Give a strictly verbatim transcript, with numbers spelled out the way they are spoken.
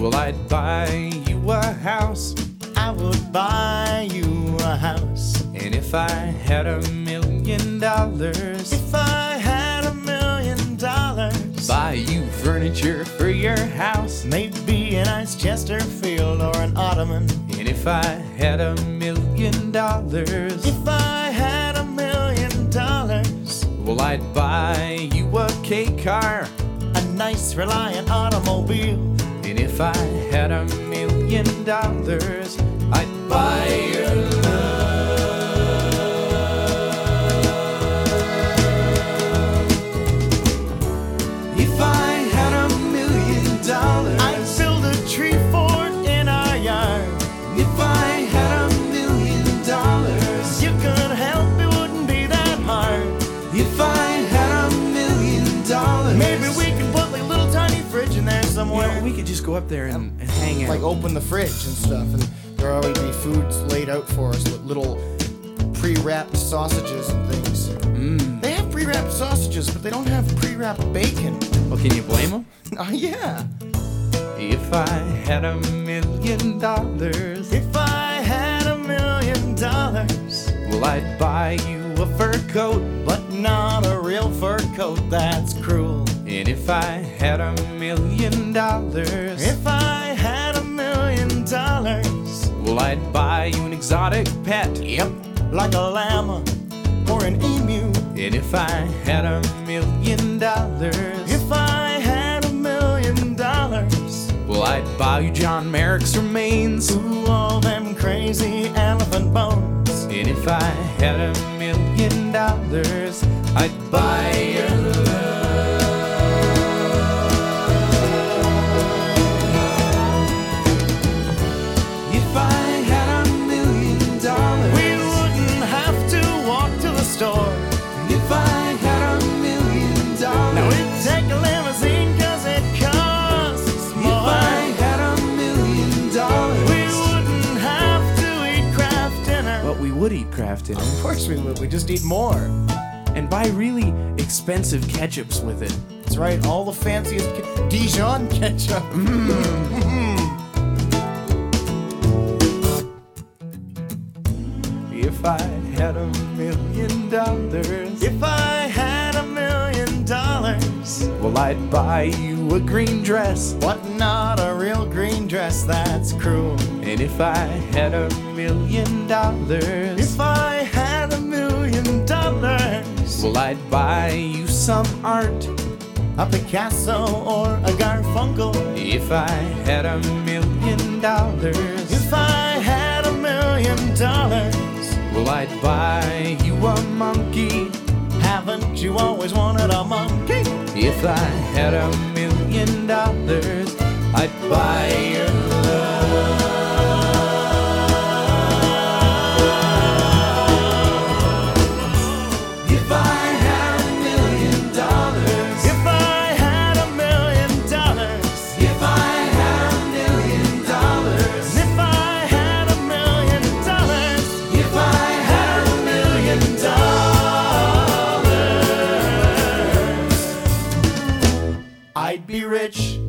Well, I'd buy you a house. I would buy you a house. And if I had a million dollars, If I had a million dollars, buy you furniture for your house. maybe a nice Chesterfield or an ottoman. And if I had a million dollars, If I had a million dollars, well, I'd buy you a K car. a nice Reliant automobile. And if I had a million dollars, I'd buy your love. If I had a million dollars, I'd build a tree fort in our yard. if I had a million dollars, You could help, it wouldn't be that hard. if I had a million dollars, Maybe we could put like a little tiny fridge in there somewhere. well, we could just go up there and, and hang out. Like open the fridge and stuff, and there'll always be foods laid out for us with little pre-wrapped sausages and things. Mm. They have pre-wrapped sausages, but they don't have pre-wrapped bacon. Well, can you blame them? Oh yeah. If I had a million dollars, If I had a million dollars, well, I'd buy you a fur coat. but not a real fur coat, that's cruel. And if I had a million dollars, If I had a million dollars, well, I'd buy you an exotic pet. yep, like a llama or an emu. And if I had a million dollars, If I had a million dollars, well, I'd buy you John Merrick's remains. ooh, all them crazy elephant bones. And if I had a million dollars, I'd buy your love. If I had a million dollars, We wouldn't have to walk to the store. if I had a million dollars, Now we'd take a limousine cause it costs if more. I had a million dollars, We wouldn't have to eat Kraft dinner. but we would eat Kraft dinner Of course we would, we just eat more. and buy really expensive ketchups with it. That's right, all the fanciest ke- Dijon ketchup. If I had a million dollars, If I had a million dollars, well, I'd buy you a green dress. but not a real green dress, that's cruel. And if I had a million dollars, If I had a million dollars, well, I'd buy you some art. a Picasso or a Garfunkel. If I had a million dollars, If I had a million dollars, well, I'd buy you a monkey. haven't you always wanted a monkey? If I had a million dollars, I'd buy your love. If I had a million dollars, If I had a million dollars, if I had a million dollars, if I had a million dollars, if I had a million dollars, I'd be rich